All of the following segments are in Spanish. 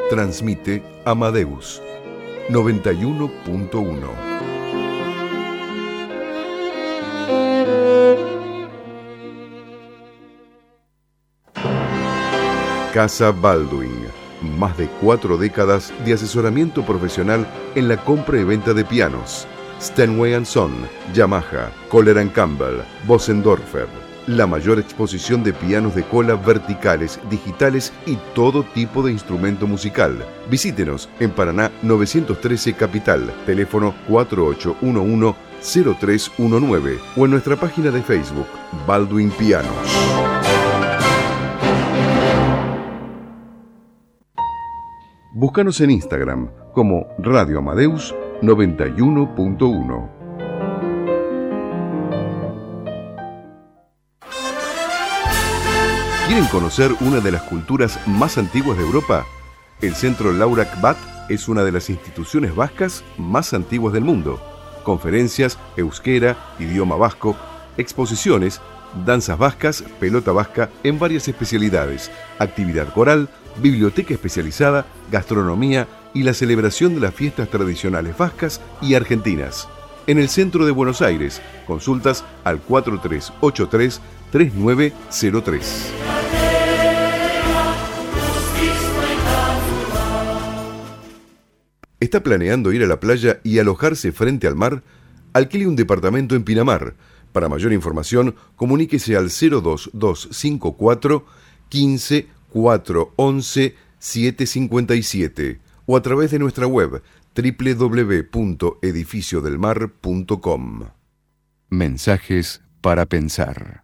Transmite Amadeus 91.1. Casa Baldwin. Más de 4 décadas de asesoramiento profesional en la compra y venta de pianos. Steinway & Son, Yamaha, Kohler & Campbell, Bosendorfer. La mayor exposición de pianos de cola verticales, digitales y todo tipo de instrumento musical. Visítenos en Paraná 913 Capital, teléfono 4811-0319 o en nuestra página de Facebook, Baldwin Pianos. Búscanos en Instagram como Radio Amadeus 91.1. ¿Quieren conocer una de las culturas más antiguas de Europa? El Centro Laurac Bat es una de las instituciones vascas más antiguas del mundo. Conferencias, euskera, idioma vasco, exposiciones, danzas vascas, pelota vasca en varias especialidades, actividad coral, biblioteca especializada, gastronomía y la celebración de las fiestas tradicionales vascas y argentinas. En el centro de Buenos Aires, consultas al 4383-3903. ¿Está planeando ir a la playa y alojarse frente al mar? Alquile un departamento en Pinamar. Para mayor información, comuníquese al 02254 15 411 757 o a través de nuestra web www.edificiodelmar.com. Mensajes para pensar.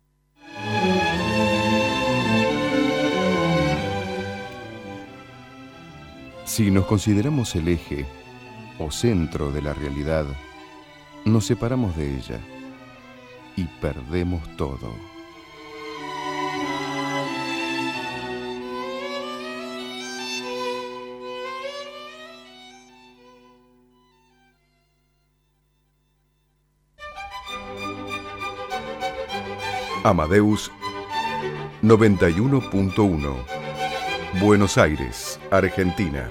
Si nos consideramos el eje o centro de la realidad, nos separamos de ella y perdemos todo. Amadeus 91.1, Buenos Aires, Argentina.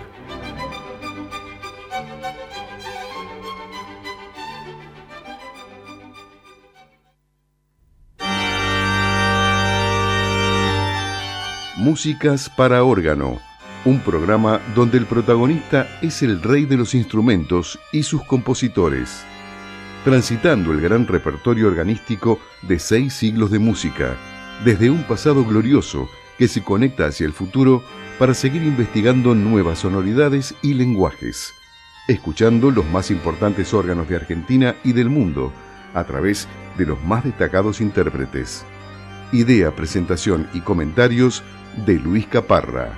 Músicas para órgano, un programa donde el protagonista es el rey de los instrumentos y sus compositores, transitando el gran repertorio organístico de 6 siglos de música, desde un pasado glorioso que se conecta hacia el futuro para seguir investigando nuevas sonoridades y lenguajes, escuchando los más importantes órganos de Argentina y del mundo a través de los más destacados intérpretes. Idea, presentación y comentarios de Luis Caparra.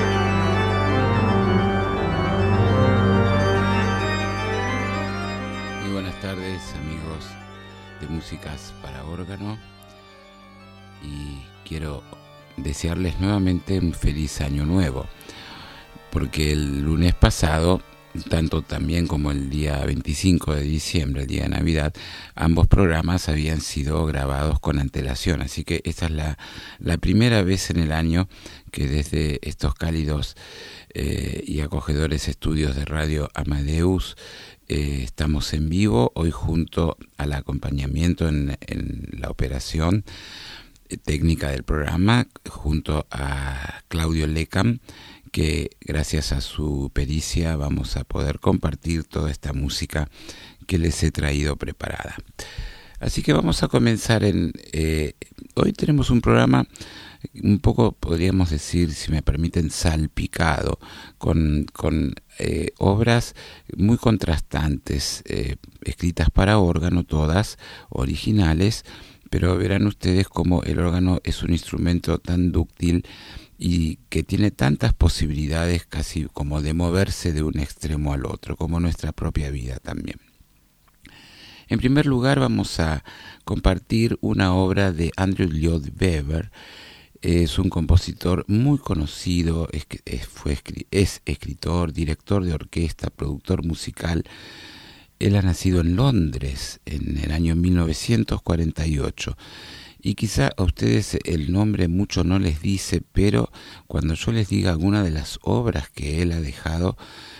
Muy buenas tardes, amigos de Músicas para Órgano, y quiero desearles nuevamente un feliz año nuevo, porque el lunes pasado, tanto también como el día 25 de diciembre, el día de Navidad, ambos programas habían sido grabados con antelación, así que esta es la primera vez en el año que desde estos cálidos y acogedores estudios de Radio Amadeus estamos en vivo, hoy junto al acompañamiento en la operación técnica del programa, junto a Claudio Lecam, que gracias a su pericia vamos a poder compartir toda esta música que les he traído preparada. Así que vamos a comenzar hoy tenemos un programa un poco, podríamos decir, si me permiten, salpicado, con obras muy contrastantes, escritas para órgano, todas originales, pero verán ustedes cómo el órgano es un instrumento tan dúctil y que tiene tantas posibilidades casi como de moverse de un extremo al otro, como nuestra propia vida también. En primer lugar vamos a compartir una obra de Andrew Lloyd Webber. Es un compositor muy conocido, es escritor, director de orquesta, productor musical. Él ha nacido en Londres en el año 1948 y quizá a ustedes el nombre mucho no les dice, pero cuando yo les diga alguna de las obras que él ha pasado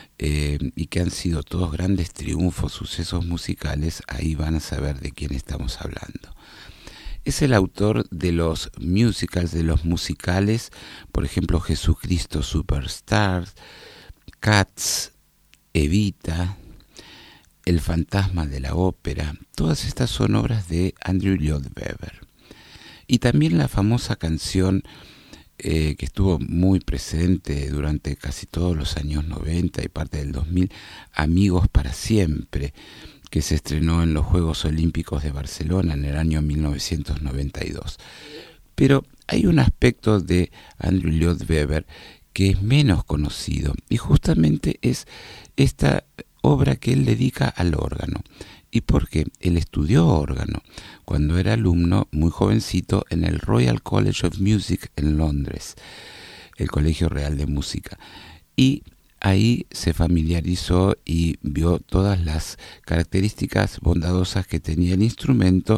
y que han sido todos grandes triunfos, sucesos musicales, ahí van a saber de quién estamos hablando. Es el autor de los musicals, de los musicales, por ejemplo, Jesucristo Superstar, Cats, Evita, El fantasma de la ópera. Todas estas son obras de Andrew Lloyd Webber. Y también la famosa canción que estuvo muy presente durante casi todos los años 90 y parte del 2000, Amigos para siempre, que se estrenó en los Juegos Olímpicos de Barcelona en el año 1992. Pero hay un aspecto de Andrew Lloyd Webber que es menos conocido, y justamente es esta obra que él dedica al órgano. ¿Y por qué? Él estudió órgano cuando era alumno, muy jovencito, en el Royal College of Music en Londres, el Colegio Real de Música. Y ahí se familiarizó y vio todas las características bondadosas que tenía el instrumento.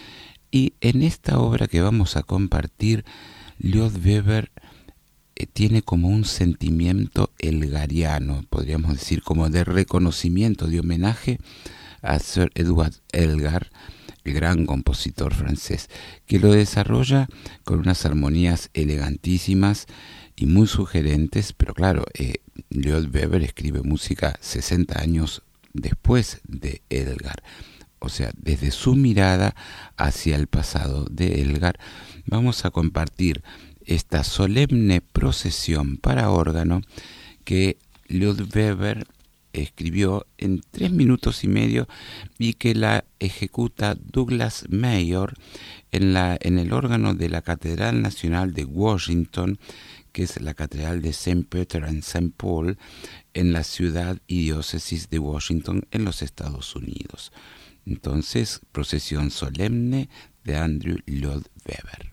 Y en esta obra que vamos a compartir, Lloyd Webber tiene como un sentimiento elgariano, podríamos decir, como de reconocimiento, de homenaje a Sir Edward Elgar, el gran compositor francés, que lo desarrolla con unas armonías elegantísimas y muy sugerentes, pero claro, Lloyd Webber escribe música 60 años después de Elgar. O sea, desde su mirada hacia el pasado de Elgar, vamos a compartir esta solemne procesión para órgano que Lloyd Webber escribió en 3 minutos y medio y que la ejecuta Douglas Mayor en el órgano de la Catedral Nacional de Washington, que es la Catedral de St. Peter and St. Paul, en la ciudad y diócesis de Washington, en los Estados Unidos. Entonces, procesión solemne de Andrew Lloyd Webber.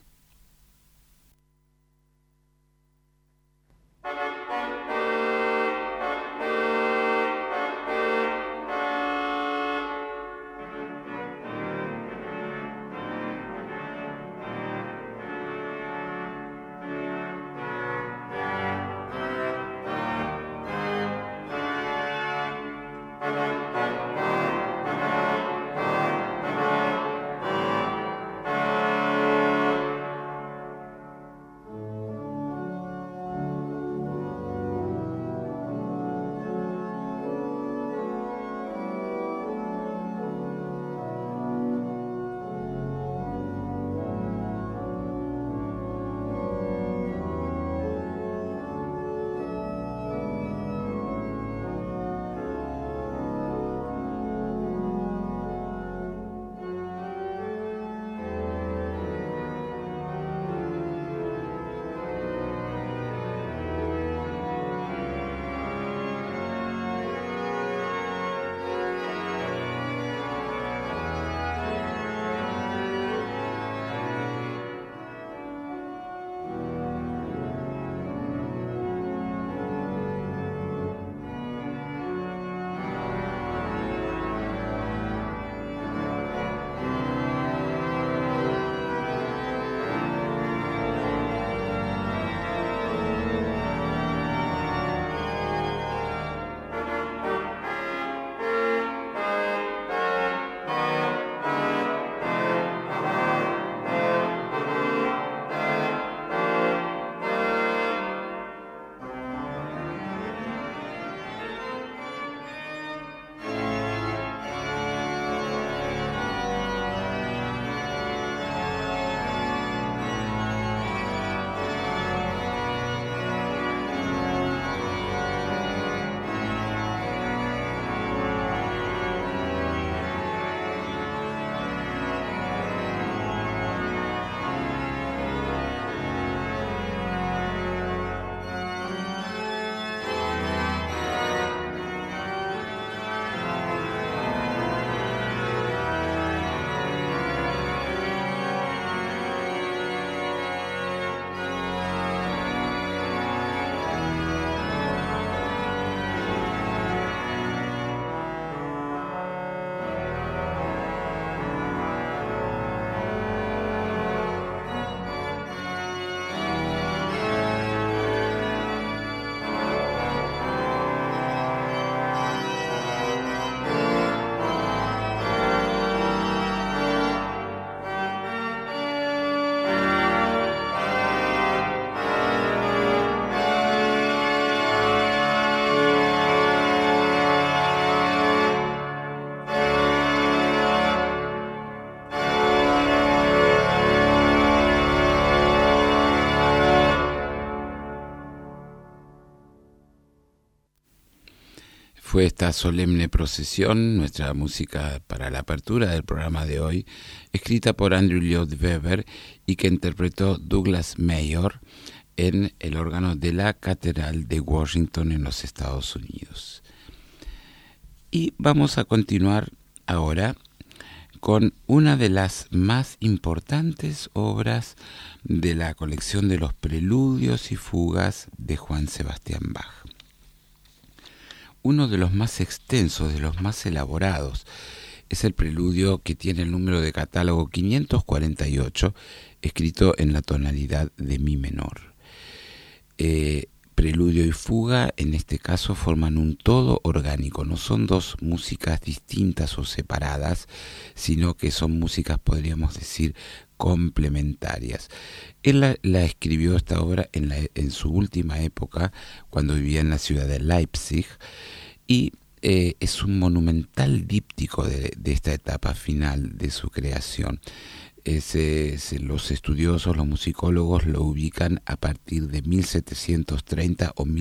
Fue esta solemne procesión, nuestra música para la apertura del programa de hoy, escrita por Andrew Lloyd Webber y que interpretó Douglas Mayor en el órgano de la Catedral de Washington en los Estados Unidos. Y vamos a continuar ahora con una de las más importantes obras de la colección de los preludios y fugas de Johann Sebastian Bach. Uno de los más extensos, de los más elaborados, es el preludio que tiene el número de catálogo 548, escrito en la tonalidad de mi menor. Preludio y fuga, en este caso, forman un todo orgánico. No son dos músicas distintas o separadas, sino que son músicas, podríamos decir, complementarias. Él la escribió esta obra en su última época, cuando vivía en la ciudad de Leipzig, y es un monumental díptico de esta etapa final de su creación. Los estudiosos, los musicólogos lo ubican a partir de 1730 o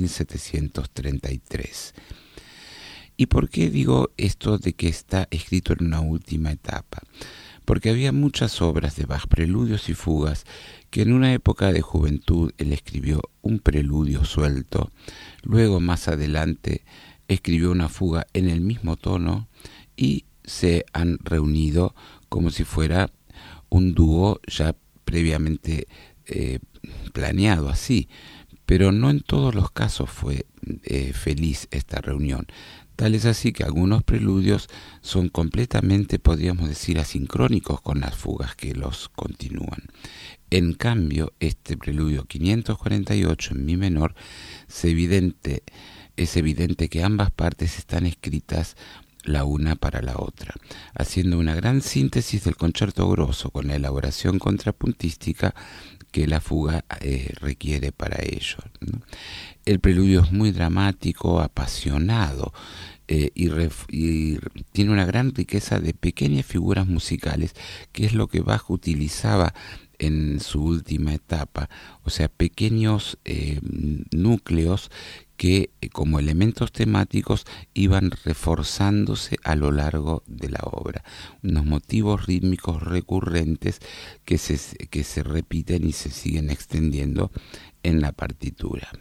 1733. ¿Y por qué digo esto de que está escrito en una última etapa? Porque había muchas obras de Bach, preludios y fugas, que en una época de juventud él escribió un preludio suelto, luego más adelante escribió una fuga en el mismo tono y se han reunido como si fuera un dúo ya previamente planeado así, pero no en todos los casos fue feliz esta reunión. Tal es así que algunos preludios son completamente, podríamos decir, asincrónicos con las fugas que los continúan. En cambio, este preludio 548 en mi menor es evidente que ambas partes están escritas la una para la otra, haciendo una gran síntesis del concierto grosso con la elaboración contrapuntística que la fuga requiere para ello, ¿no? El preludio es muy dramático, apasionado, y tiene una gran riqueza de pequeñas figuras musicales, que es lo que Bach utilizaba en su última etapa, o sea, pequeños núcleos que como elementos temáticos iban reforzándose a lo largo de la obra, unos motivos rítmicos recurrentes que se repiten y se siguen extendiendo en la partitura.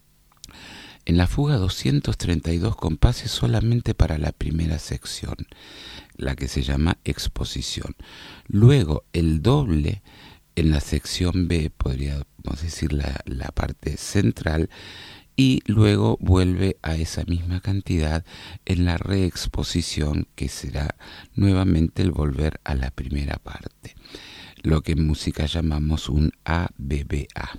En la fuga 232 compases solamente para la primera sección, la que se llama exposición. Luego el doble en la sección B, podríamos decir la parte central, y luego vuelve a esa misma cantidad en la reexposición, que será nuevamente el volver a la primera parte, lo que en música llamamos un ABBA.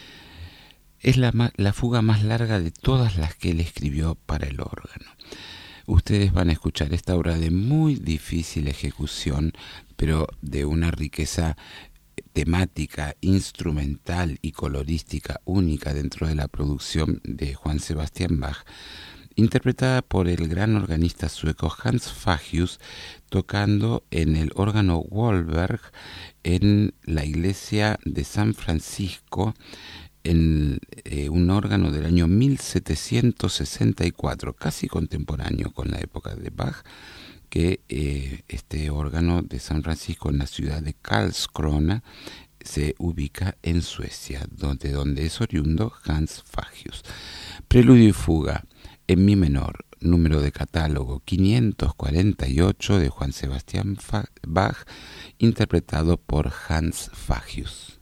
Es la fuga más larga de todas las que él escribió para el órgano. Ustedes van a escuchar esta obra de muy difícil ejecución, pero de una riqueza temática, instrumental y colorística única dentro de la producción de Johann Sebastian Bach, interpretada por el gran organista sueco Hans Fagius, tocando en el órgano Wolfberg en la iglesia de San Francisco, en un órgano del año 1764, casi contemporáneo con la época de Bach, que este órgano de San Francisco en la ciudad de Karlskrona se ubica en Suecia, donde es oriundo Hans Fagius. Preludio y fuga en mi menor, número de catálogo 548 de Johann Sebastian Bach, interpretado por Hans Fagius.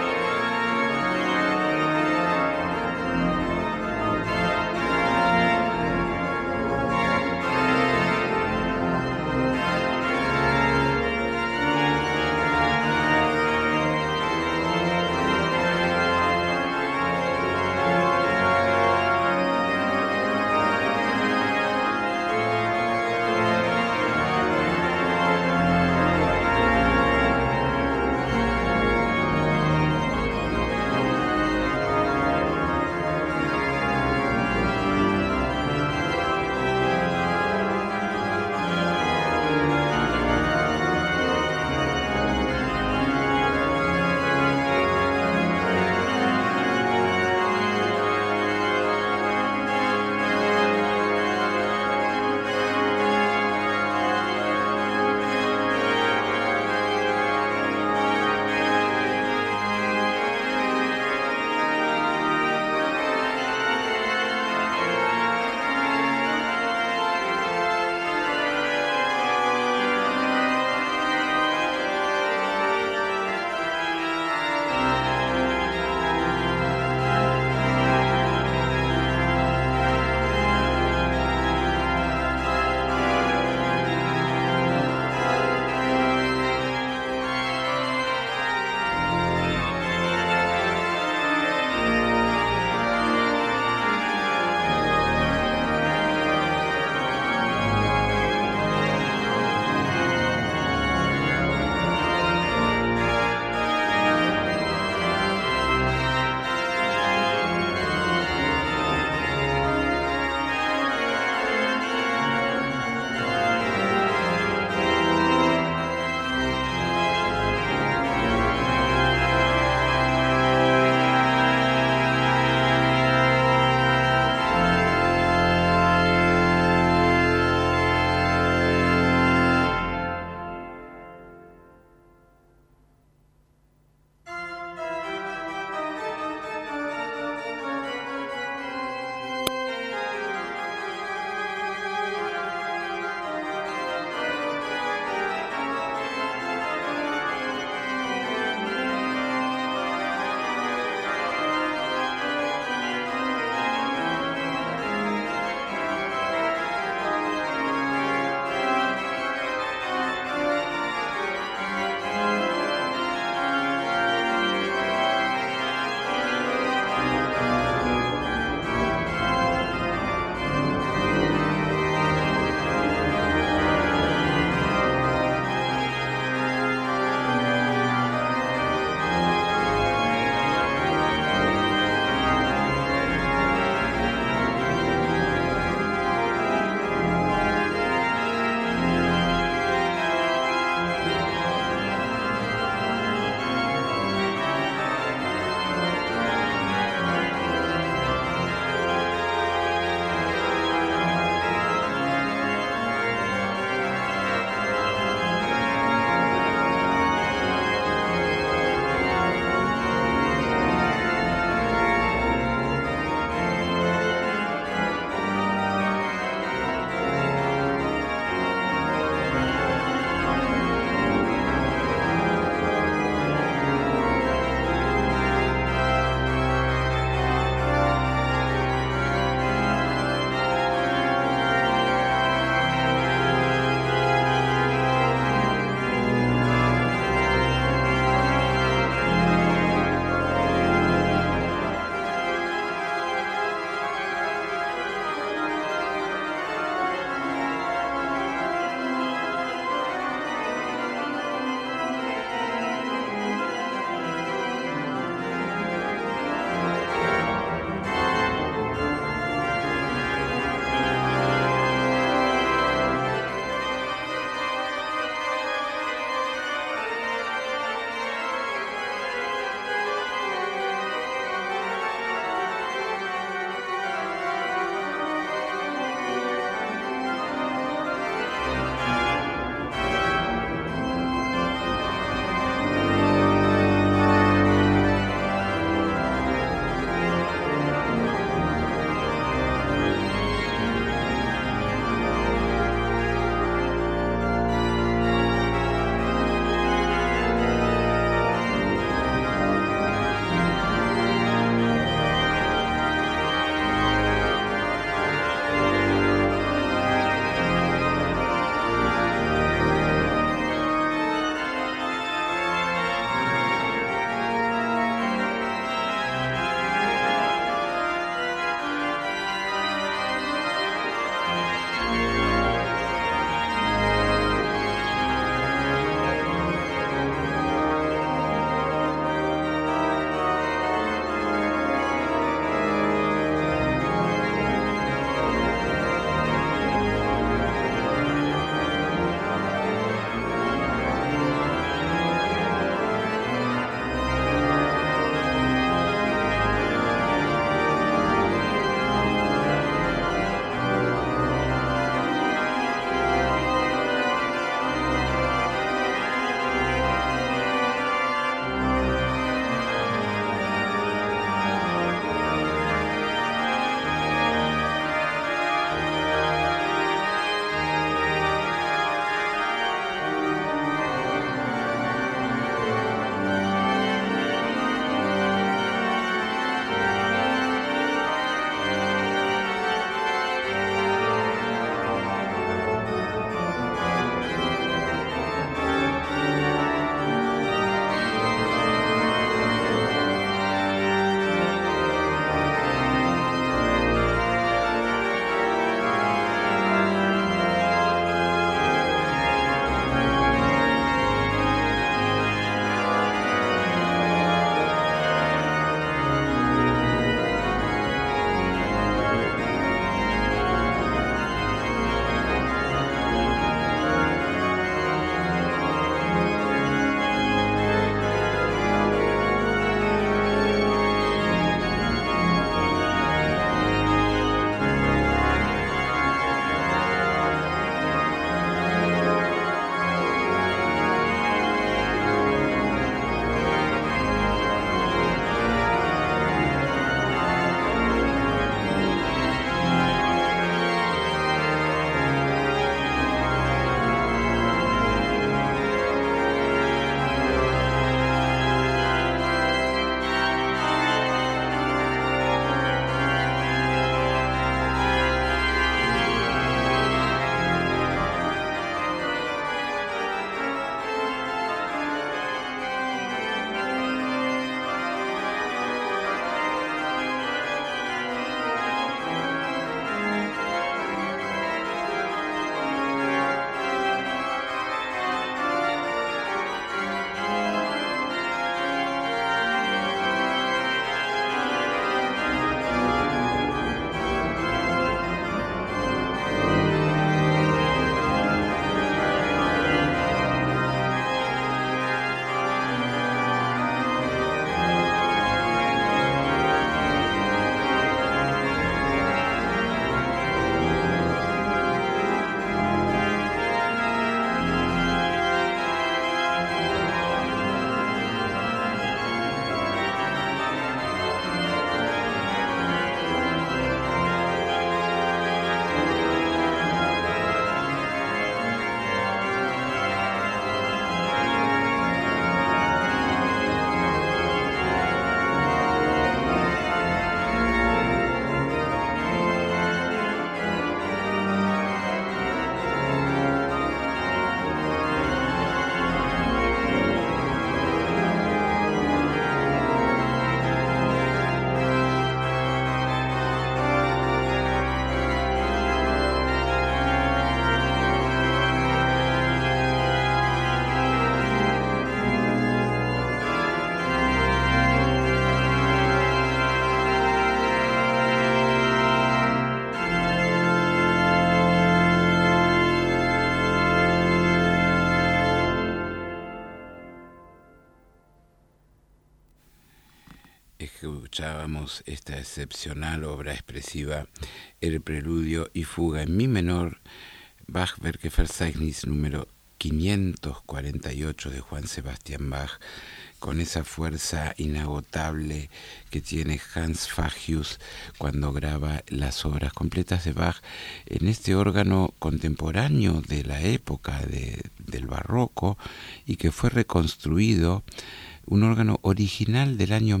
escuchábamos esta excepcional obra expresiva, el preludio y fuga en mi menor, Bach-Werke-Verzeichnis número 548 de Juan Sebastián Bach, con esa fuerza inagotable que tiene Hans Fagius cuando graba las obras completas de Bach en este órgano contemporáneo de la época del barroco y que fue reconstruido, un órgano original del año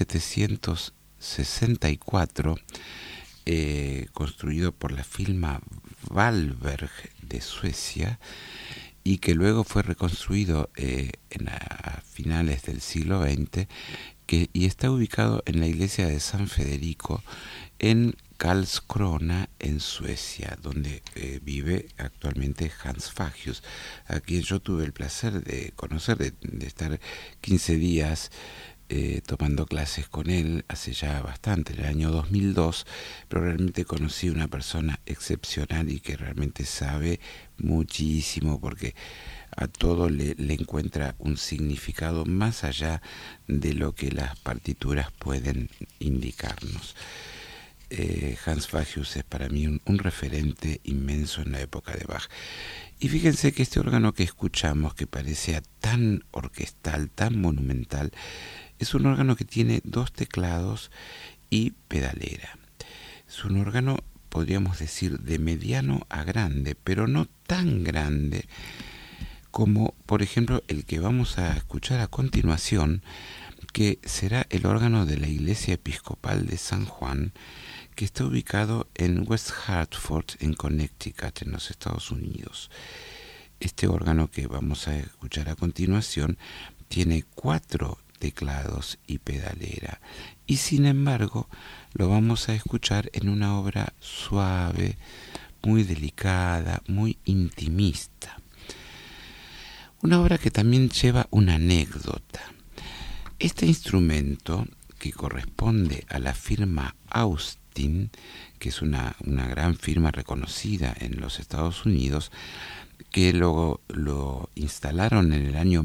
1764, construido por la firma Wahlberg de Suecia, y que luego fue reconstruido a finales del siglo XX, y está ubicado en la iglesia de San Federico en Karlskrona, en Suecia, donde vive actualmente Hans Fagius, a quien yo tuve el placer de conocer, de estar 15 días tomando clases con él hace ya bastante, en el año 2002, pero realmente conocí una persona excepcional y que realmente sabe muchísimo, porque a todo le encuentra un significado más allá de lo que las partituras pueden indicarnos. Hans Fagius es para mí un referente inmenso en la época de Bach. Y fíjense que este órgano que escuchamos, que parece tan orquestal, tan monumental, es un órgano que tiene 2 teclados y pedalera. Es un órgano, podríamos decir, de mediano a grande, pero no tan grande como, por ejemplo, el que vamos a escuchar a continuación, que será el órgano de la Iglesia Episcopal de San Juan, que está ubicado en West Hartford, en Connecticut, en los Estados Unidos. Este órgano que vamos a escuchar a continuación tiene 4 teclados y pedalera, y sin embargo lo vamos a escuchar en una obra suave, muy delicada, muy intimista. Una obra que también lleva una anécdota. Este instrumento, que corresponde a la firma Austin, que es una gran firma reconocida en los Estados Unidos, que lo instalaron en el año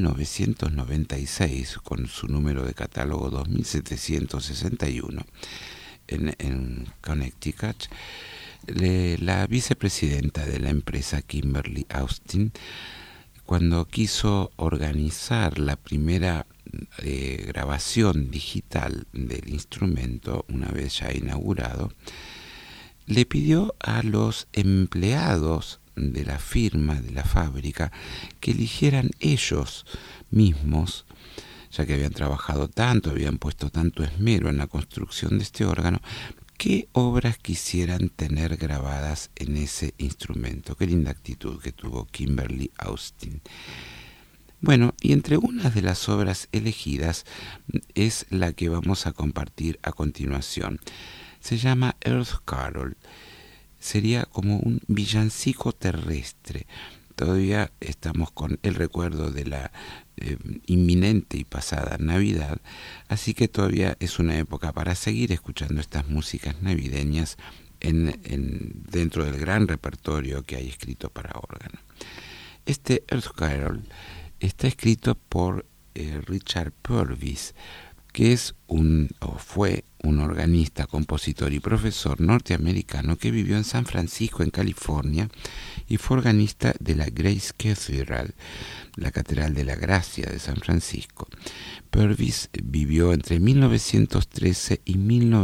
1996 con su número de catálogo 2761 en Connecticut. La vicepresidenta de la empresa, Kimberly Austin, cuando quiso organizar la primera grabación digital del instrumento, una vez ya inaugurado, le pidió a los empleados de la firma, de la fábrica, que eligieran ellos mismos, ya que habían trabajado tanto, habían puesto tanto esmero en la construcción de este órgano, qué obras quisieran tener grabadas en ese instrumento. Qué linda actitud que tuvo Kimberly Austin. Bueno, y entre unas de las obras elegidas es la que vamos a compartir a continuación. Se llama Earth Carol. Sería como un villancico terrestre. Todavía estamos con el recuerdo de la inminente y pasada Navidad, así que todavía es una época para seguir escuchando estas músicas navideñas dentro del gran repertorio que hay escrito para órgano. Este Earth Carol está escrito por Richard Purvis, que fue un organista, compositor y profesor norteamericano que vivió en San Francisco, en California, y fue organista de la Grace Cathedral, la Catedral de la Gracia de San Francisco. Purvis vivió entre 1913 y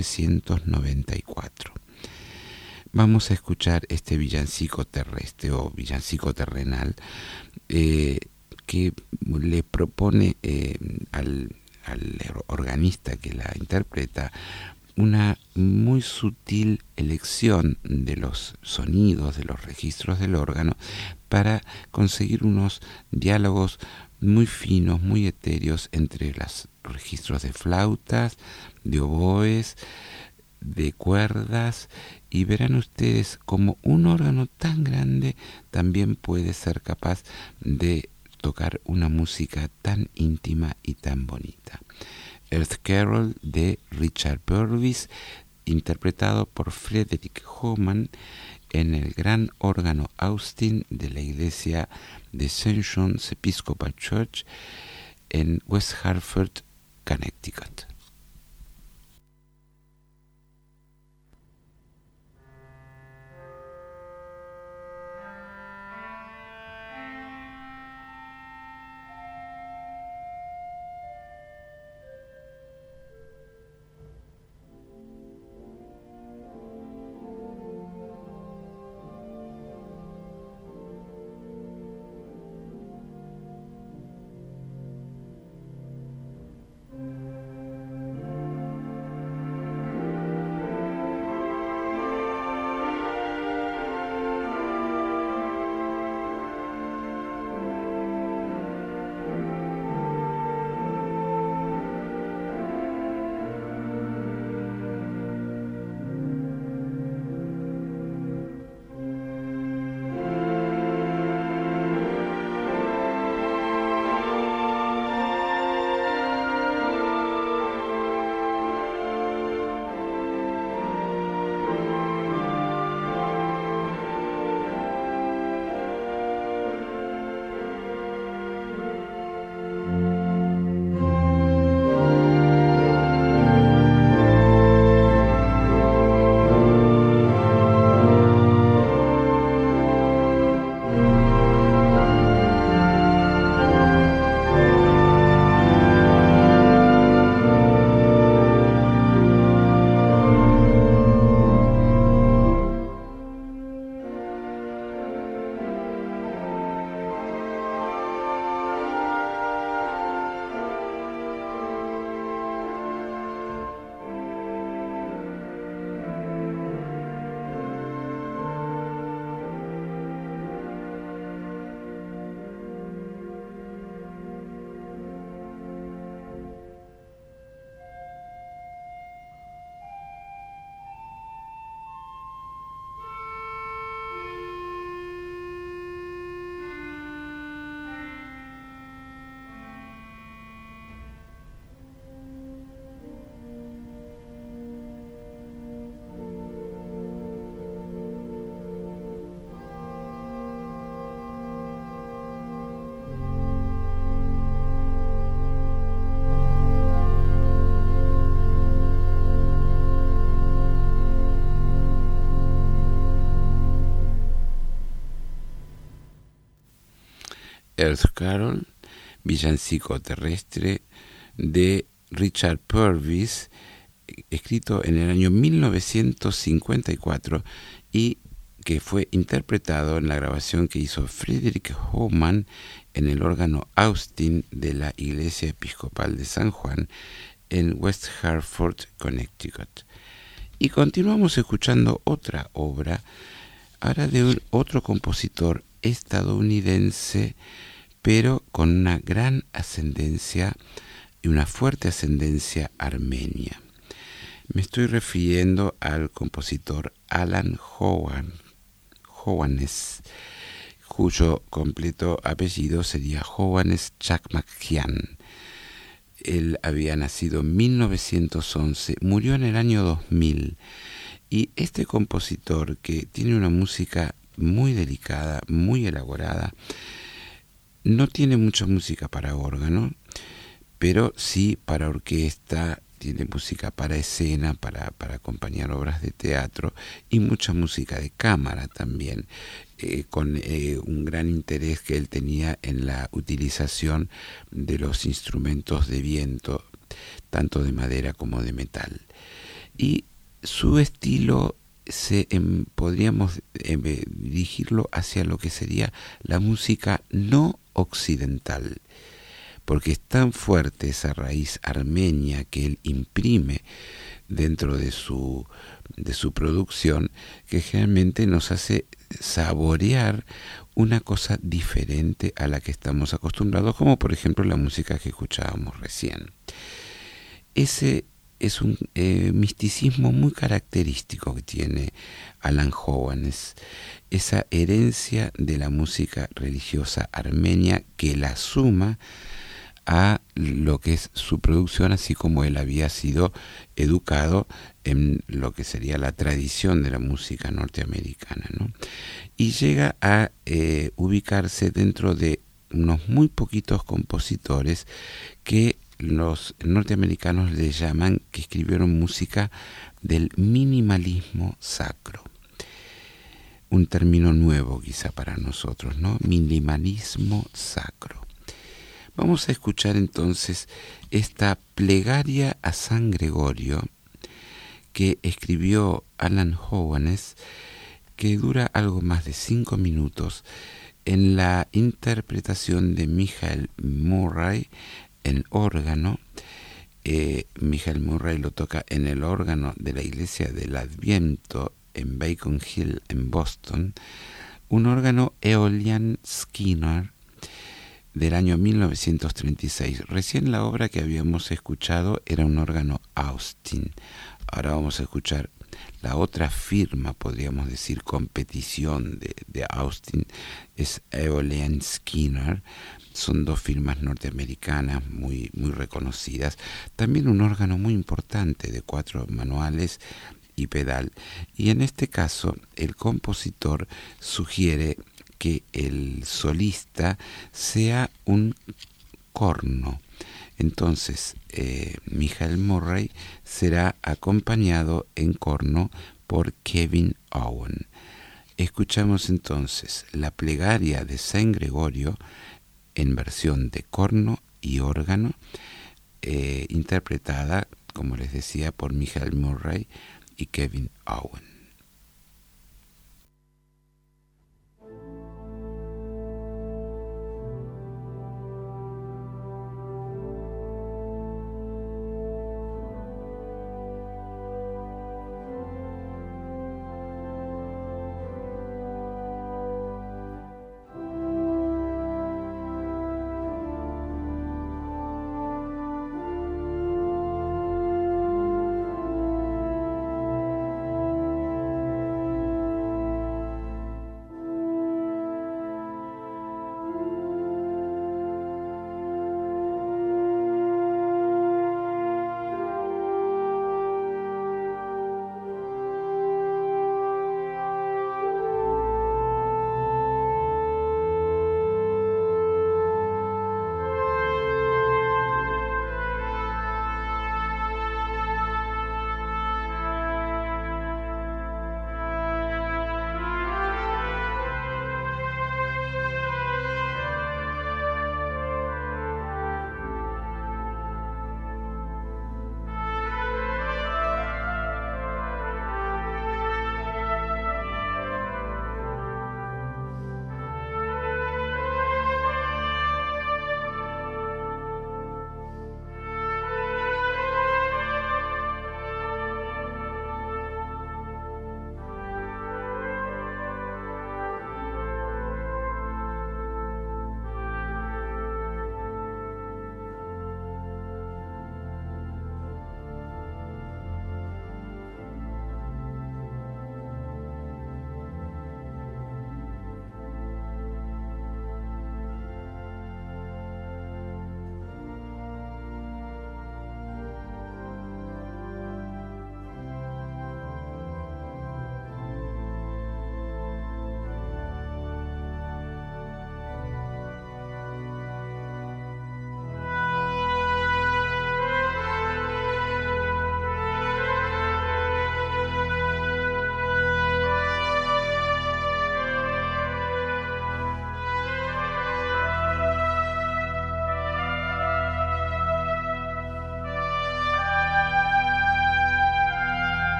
1994. Vamos a escuchar este villancico terrestre o villancico terrenal que le propone al organista que la interpreta una muy sutil elección de los sonidos, de los registros del órgano, para conseguir unos diálogos muy finos, muy etéreos entre los registros de flautas, de oboes, de cuerdas, y verán ustedes como un órgano tan grande también puede ser capaz de tocar una música tan íntima y tan bonita. Earth Carol de Richard Purvis, interpretado por Frederick Homan en el gran órgano Austin de la iglesia de St. John's Episcopal Church en West Hartford, Connecticut. Earth Carol, villancico terrestre de Richard Purvis, escrito en el año 1954 y que fue interpretado en la grabación que hizo Frederick Homan en el órgano Austin de la Iglesia Episcopal de San Juan en West Hartford, Connecticut. Y continuamos escuchando otra obra, ahora de otro compositor estadounidense, pero con una gran ascendencia y una fuerte ascendencia armenia. Me estoy refiriendo al compositor Alan Hovhaness, cuyo completo apellido sería Hovhannes Chakmakhian. Él había nacido en 1911, murió en el año 2000, y este compositor, que tiene una música muy delicada, muy elaborada, no tiene mucha música para órgano, pero sí para orquesta, tiene música para escena, para acompañar obras de teatro, y mucha música de cámara también, con un gran interés que él tenía en la utilización de los instrumentos de viento, tanto de madera como de metal. Y su estilo podríamos dirigirlo hacia lo que sería la música no occidental, porque es tan fuerte esa raíz armenia que él imprime dentro de su producción, que generalmente nos hace saborear una cosa diferente a la que estamos acostumbrados, como por ejemplo la música que escuchábamos recién. Ese es un misticismo muy característico que tiene Alan Hovhaness, esa herencia de la música religiosa armenia que la suma a lo que es su producción, así como él había sido educado en lo que sería la tradición de la música norteamericana, ¿no? Y llega a ubicarse dentro de unos muy poquitos compositores que los norteamericanos le llaman, que escribieron música del minimalismo sacro. Un término nuevo quizá para nosotros, ¿no? Minimalismo sacro. Vamos a escuchar entonces esta plegaria a San Gregorio que escribió Alan Hovhaness, que dura algo más de 5 minutos, en la interpretación de Michael Murray en órgano. Michael Murray lo toca en el órgano de la Iglesia del Adviento en Beacon Hill, en Boston, un órgano Aeolian Skinner del año 1936. Recién la obra que habíamos escuchado era un órgano Austin. Ahora vamos a escuchar la otra firma, podríamos decir, competición de Austin, es Aeolian Skinner. Son dos firmas norteamericanas muy, muy reconocidas. También un órgano muy importante de 4 manuales y pedal. Y en este caso, el compositor sugiere que el solista sea un corno. Entonces, Michael Murray será acompañado en corno por Kevin Owen. Escuchamos entonces la plegaria de San Gregorio en versión de corno y órgano, interpretada, como les decía, por Michael Murray y Kevin Owen.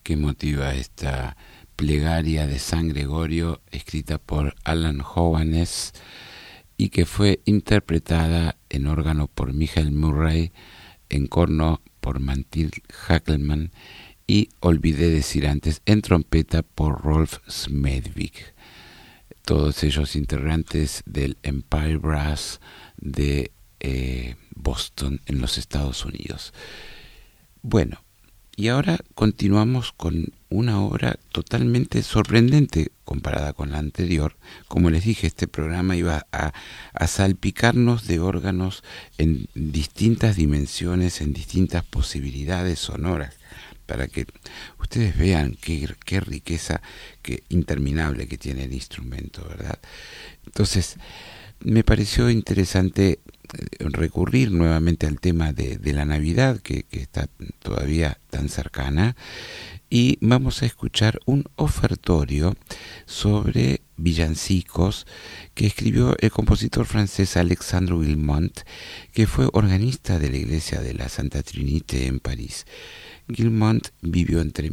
que emotiva esta plegaria de San Gregorio, escrita por Alan Hovhaness y que fue interpretada en órgano por Michael Murray, en corno por Mantil Hackelman y, olvidé decir antes, en trompeta por Rolf Smedvik. Todos ellos integrantes del Empire Brass de Boston, en los Estados Unidos. Bueno, y ahora continuamos con una obra totalmente sorprendente comparada con la anterior. Como les dije, este programa iba a salpicarnos de órganos en distintas dimensiones, en distintas posibilidades sonoras, para que ustedes vean qué riqueza interminable que tiene el instrumento, ¿verdad? Entonces, me pareció interesante recurrir nuevamente al tema de la Navidad, que está todavía tan cercana, y vamos a escuchar un ofertorio sobre villancicos que escribió el compositor francés Alexandre Guilmant, que fue organista de la iglesia de la Santa Trinité en París. Guilmant vivió entre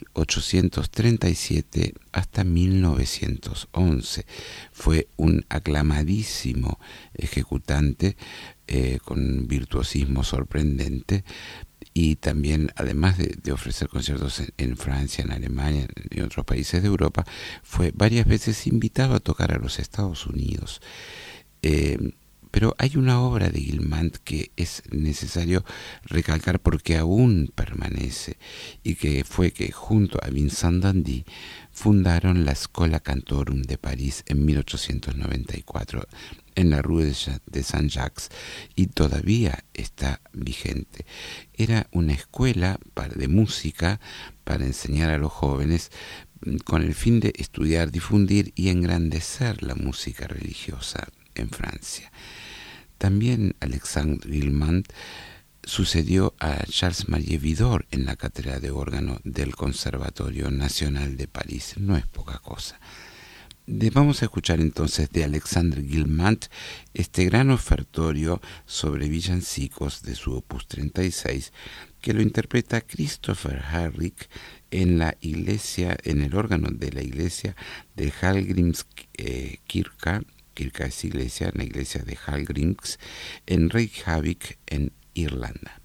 1837 hasta 1911. Fue un aclamadísimo ejecutante con virtuosismo sorprendente, y también, además de ofrecer conciertos en Francia, en Alemania y en otros países de Europa, fue varias veces invitado a tocar a los Estados Unidos. Pero hay una obra de Guilmant que es necesario recalcar porque aún permanece, y que fue que junto a Vincent Dandy fundaron la Schola Cantorum de París en 1894 en la Rue de Saint-Jacques, y todavía está vigente. Era una escuela de música para enseñar a los jóvenes con el fin de estudiar, difundir y engrandecer la música religiosa en Francia. También Alexandre Guilmant sucedió a Charles-Marie Widor en la cátedra de órgano del Conservatorio Nacional de París. No es poca cosa. Vamos a escuchar entonces de Alexandre Guilmant este gran ofertorio sobre villancicos de su opus 36, que lo interpreta Christopher Harrick en la iglesia, en el órgano de la iglesia de Hallgrímskirkja. Kirka es iglesia, en la iglesia de Hallgríms, en Reykjavik, en Irlanda.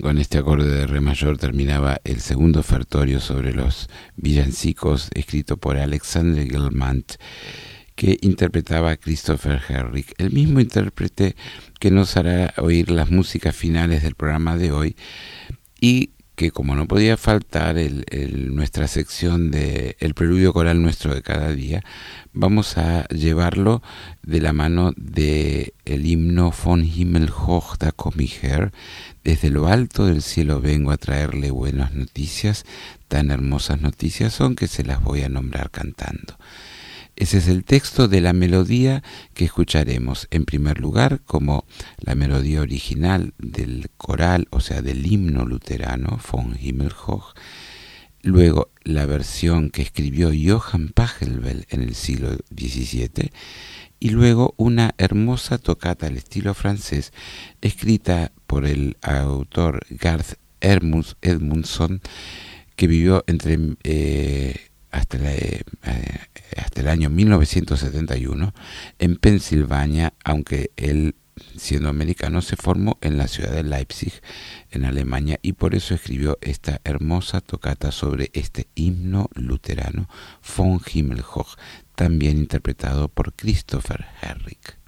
con este acorde de re mayor terminaba el segundo ofertorio sobre los villancicos, escrito por Alexandre Guilmant, que interpretaba a Christopher Herrick, el mismo intérprete que nos hará oír las músicas finales del programa de hoy, y que, como no podía faltar nuestra sección de el preludio coral nuestro de cada día, vamos a llevarlo de la mano de el himno Von Himmel hoch da komm ich her. Desde lo alto del cielo vengo a traerle buenas noticias, tan hermosas noticias son que se las voy a nombrar cantando. Ese es el texto de la melodía que escucharemos en primer lugar como la melodía original del coral, o sea, del himno luterano, Von Himmel hoch. Luego la versión que escribió Johann Pachelbel en el siglo XVII. Y luego una hermosa tocata al estilo francés, escrita por el autor Garth Edmundsson, que vivió hasta el año 1971 en Pensilvania, aunque él, siendo americano, se formó en la ciudad de Leipzig, en Alemania, y por eso escribió esta hermosa tocata sobre este himno luterano, Von Himmel hoch, también interpretado por Christopher Herrick.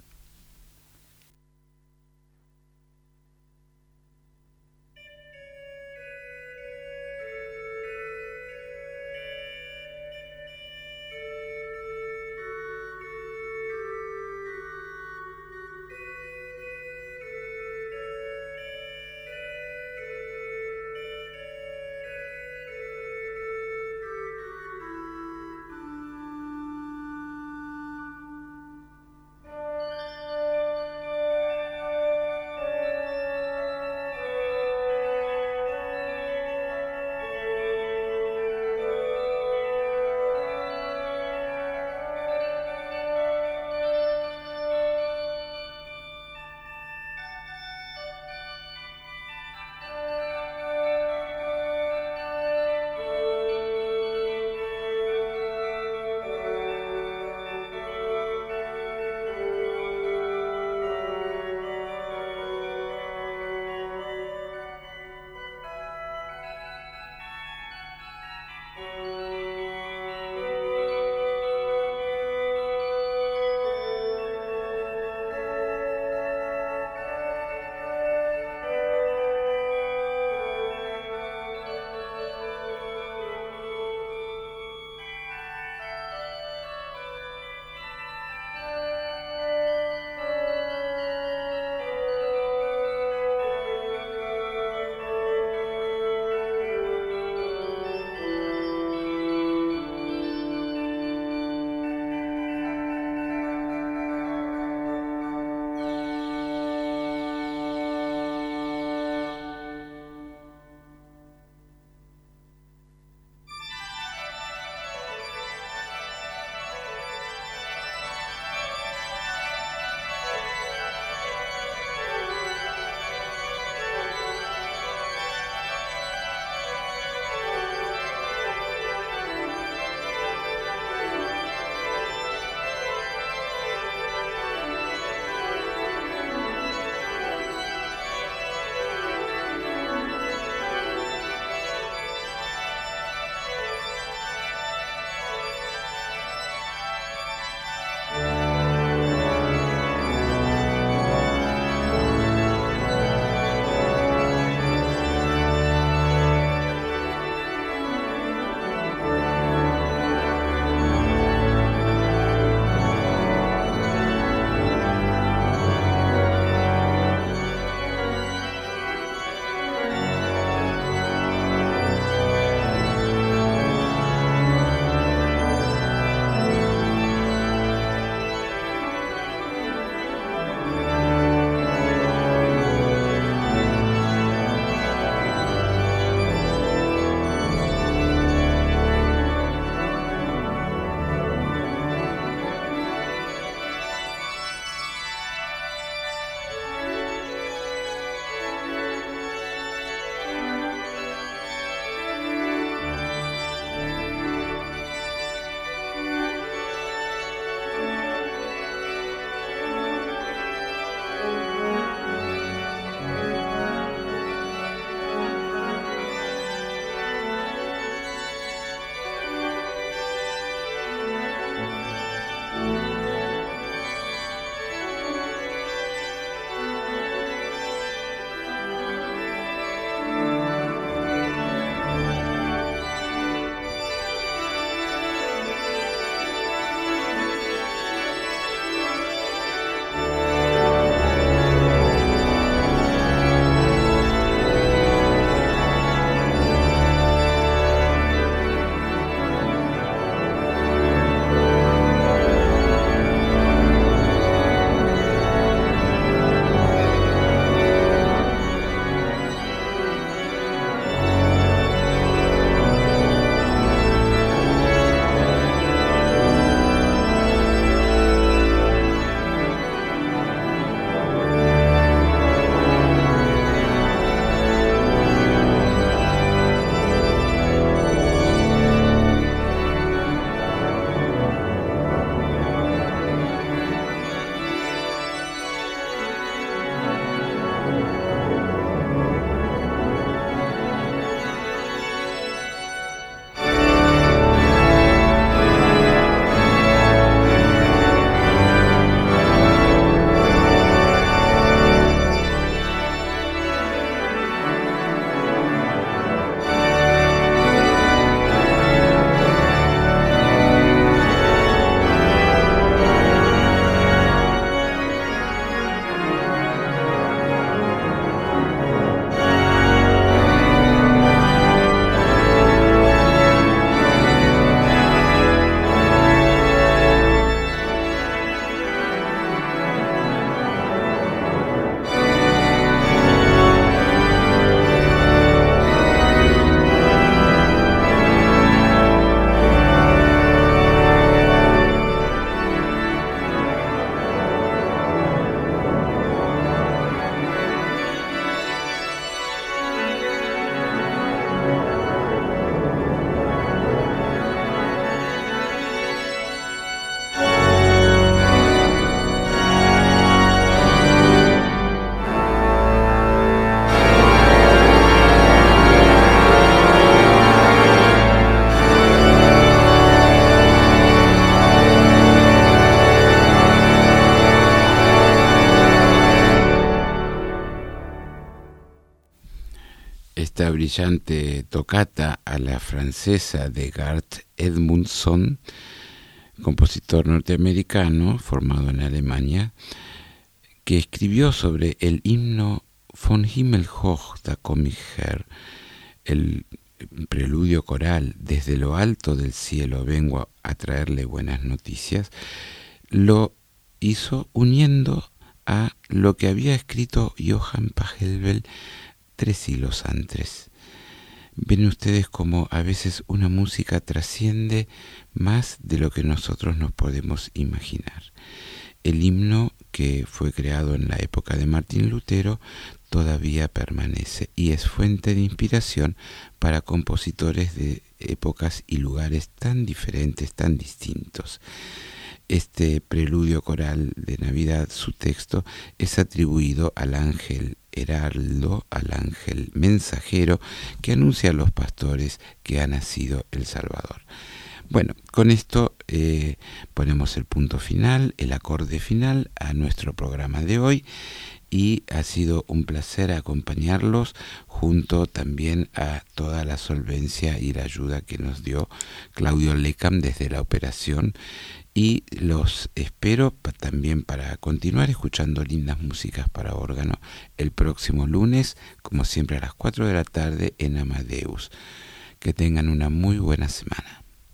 esta brillante tocata a la francesa de Garth Edmundsson, compositor norteamericano formado en Alemania, que escribió sobre el himno Von Himmel hoch da komm ich her, el preludio coral Desde lo alto del cielo vengo a traerle buenas noticias. Lo hizo uniendo a lo que había escrito Johann Pachelbel 3 siglos antes. Ven ustedes cómo a veces una música trasciende más de lo que nosotros nos podemos imaginar. El himno, que fue creado en la época de Martín Lutero, todavía permanece y es fuente de inspiración para compositores de épocas y lugares tan diferentes, tan distintos. Este preludio coral de Navidad, su texto, es atribuido al ángel heraldo, al ángel mensajero que anuncia a los pastores que ha nacido el Salvador. Bueno, con esto ponemos el punto final, el acorde final a nuestro programa de hoy, y ha sido un placer acompañarlos junto también a toda la solvencia y la ayuda que nos dio Claudio Lecam desde la operación, y los espero también para continuar escuchando lindas músicas para órgano el próximo lunes, como siempre a las 4 de la tarde en Amadeus. Que tengan una muy buena semana.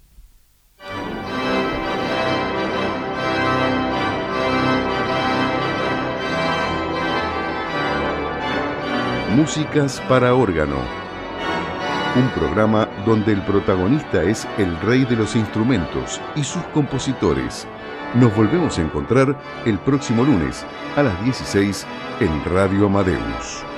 Músicas para órgano. Un programa donde el protagonista es el rey de los instrumentos y sus compositores. Nos volvemos a encontrar el próximo lunes a las 16 en Radio Amadeus.